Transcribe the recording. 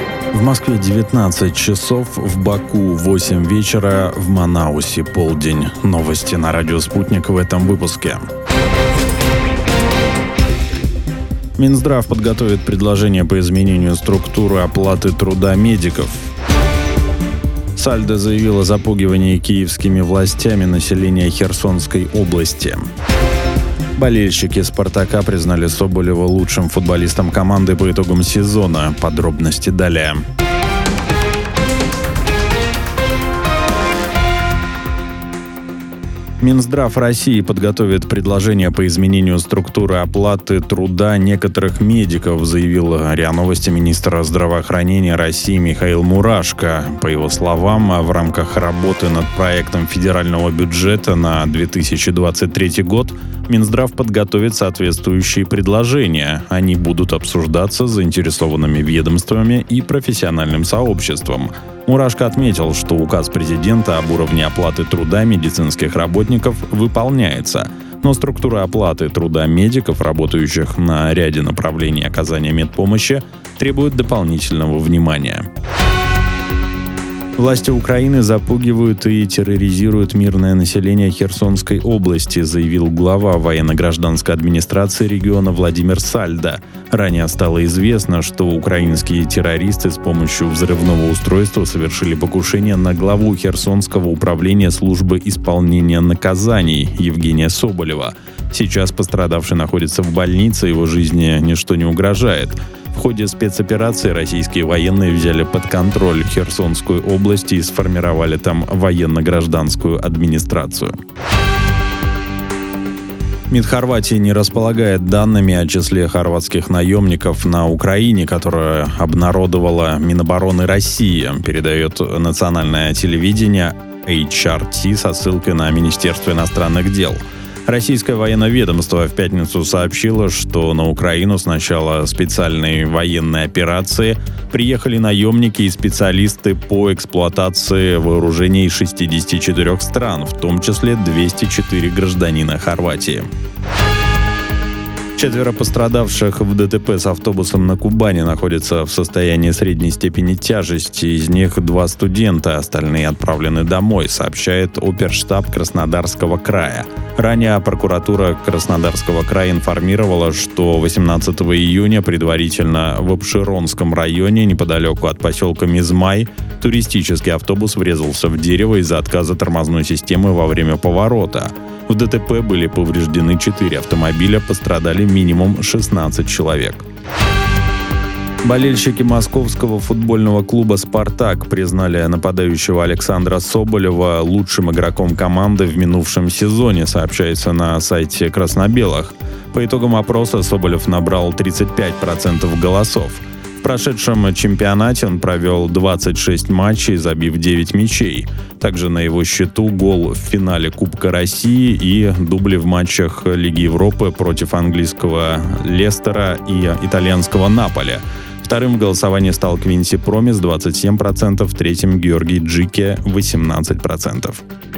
В Москве 19 часов, в Баку 8 вечера, в Манаусе полдень. Новости на радио «Спутник» в этом выпуске. Минздрав подготовит предложение по изменению структуры оплаты труда медиков. Сальдо заявил о запугивании киевскими властями населения Херсонской области. Болельщики «Спартака» признали Соболева лучшим футболистом команды по итогам сезона. Подробности далее. Минздрав России подготовит предложение по изменению структуры оплаты труда некоторых медиков, заявил РИА Новости министр здравоохранения России Михаил Мурашко. По его словам, в рамках работы над проектом федерального бюджета на 2023 год Минздрав подготовит соответствующие предложения. Они будут обсуждаться с заинтересованными ведомствами и профессиональным сообществом. Мурашко отметил, что указ президента об уровне оплаты труда медицинских работников выполняется, но структура оплаты труда медиков, работающих на ряде направлений оказания медпомощи, требует дополнительного внимания. Власти Украины запугивают и терроризируют мирное население Херсонской области, заявил глава военно-гражданской администрации региона Владимир Сальдо. Ранее стало известно, что украинские террористы с помощью взрывного устройства совершили покушение на главу Херсонского управления службы исполнения наказаний Евгения Соболева. Сейчас пострадавший находится в больнице, его жизни ничто не угрожает. В ходе спецоперации российские военные взяли под контроль Херсонскую область и сформировали там военно-гражданскую администрацию. МИД Хорватии не располагает данными о числе хорватских наемников на Украине, которые обнародовала Минобороны России, передает национальное телевидение HRT со ссылкой на Министерство иностранных дел. Российское военное ведомство в пятницу сообщило, что на Украину с начала специальной военной операции приехали наемники и специалисты по эксплуатации вооружений из 64 стран, в том числе 204 гражданина Хорватии. 4 пострадавших в ДТП с автобусом на Кубани находятся в состоянии средней степени тяжести. Из них 2 студента, остальные отправлены домой, сообщает оперштаб Краснодарского края. Ранее прокуратура Краснодарского края информировала, что 18 июня предварительно в Обширонском районе, неподалеку от поселка Мизмай, туристический автобус врезался в дерево из-за отказа тормозной системы во время поворота. В ДТП были повреждены 4 автомобиля, пострадали минимум 16 человек. Болельщики московского футбольного клуба «Спартак» признали нападающего Александра Соболева лучшим игроком команды в минувшем сезоне, сообщается на сайте красно-белых. По итогам опроса Соболев набрал 35% голосов. В прошедшем чемпионате он провел 26 матчей, забив 9 мячей. Также на его счету гол в финале Кубка России и дубли в матчах Лиги Европы против английского Лестера и итальянского Наполи. Вторым в голосовании стал Квинси Промис 27%, третьим Георгий Джике 18%.